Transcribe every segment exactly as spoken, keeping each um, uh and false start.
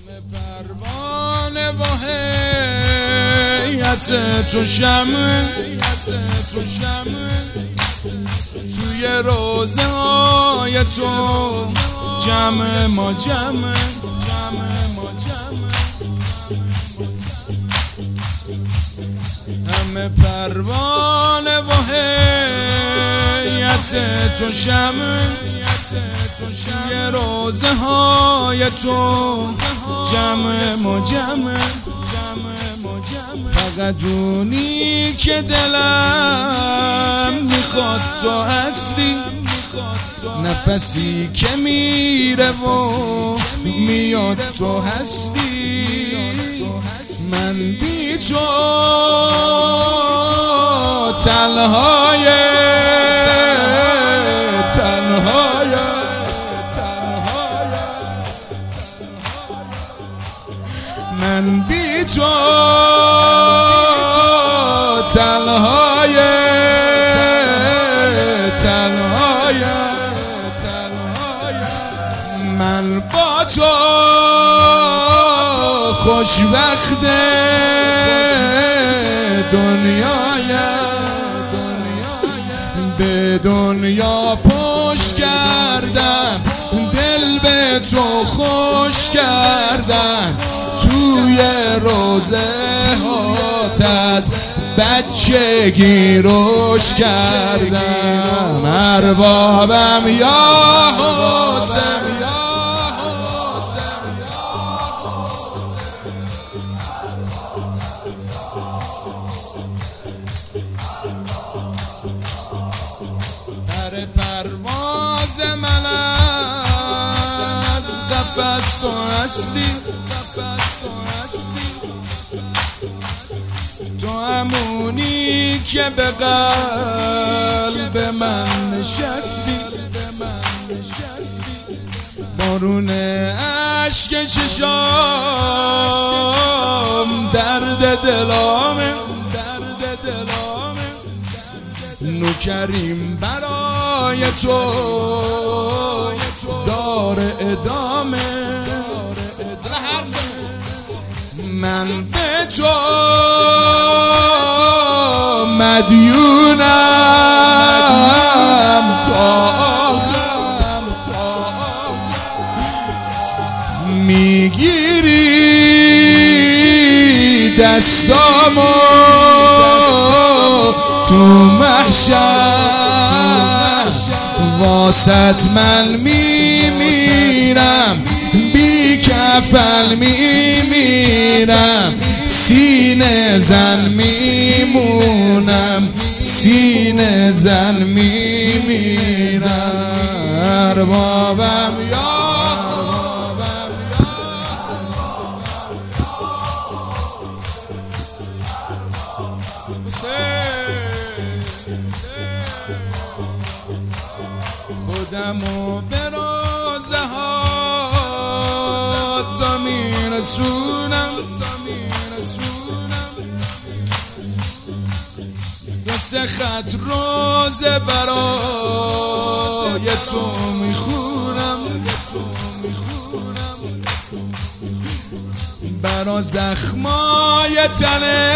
پروانه و هیئت تو شمع توی روزه های تو جمع ما جمع همه پروانه و هیئت تو شمع توی روزه های تو جمع ما جمع فقط اونی که دلم میخواد تو هستی نفسی که میره و میاد تو هستی من بی تو تنهای تنهای من بی تو تنهای تنهای من با تو خوشبخت دنیایم به دنیا پشت کردم دل به تو خوش کردم توی روزه هات از بچگی روش کردم اربابم یا حسین در پرواز من از قفس تو هستی تو همونی که به قلب من نشستی بارون عشق چشام درد دلامه نوکریم برای تو دار ادامه من به تو مدیونم تا آخر میگیری دستامو تو محشر واسط من میمیرم بی کفن میمیرم سینه زن میمونم سینه زن میمیرم اربابم یا خودمو به روزه ها تا میرسونم دو سه خط روزه برای تو میخونم برا زخمای تنه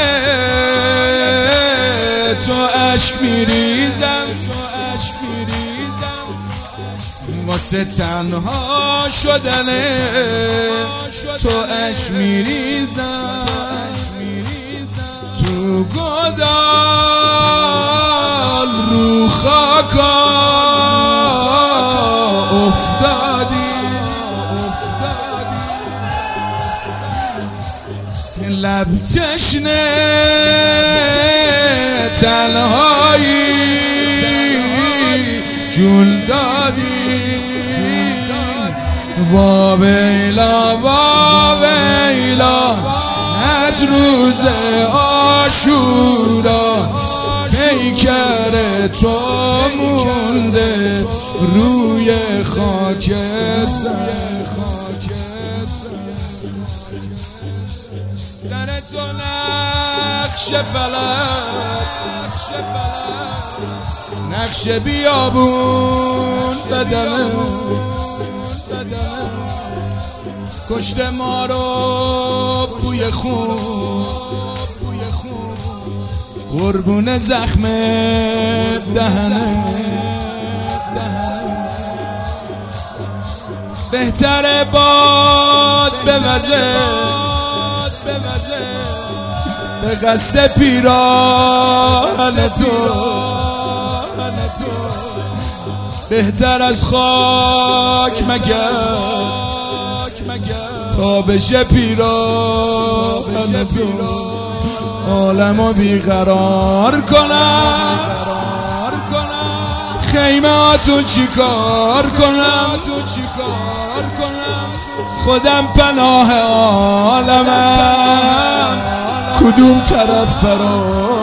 تو عشق میریزم واسه تنها شدنه تو عشق میریزم تو گودال رو خاکا افتادی لب تشنه تنهایی جون دادی با ویلا با ویلا از روز عاشورا پیکر تو مونده روی خاک سر تو نقش فلک نقش بیابون بدنم کشته ما رو بوی خون، قربون زخم دهنه. بهتره باد بوزه به قصد پیراهن تو، بهتر از خاک مگر تا بشه پیراهن تو. عالمو بیقرار کنم، خیمه هاتون چی کار کنم، خودم پناه عالمم، کدوم طرف فرار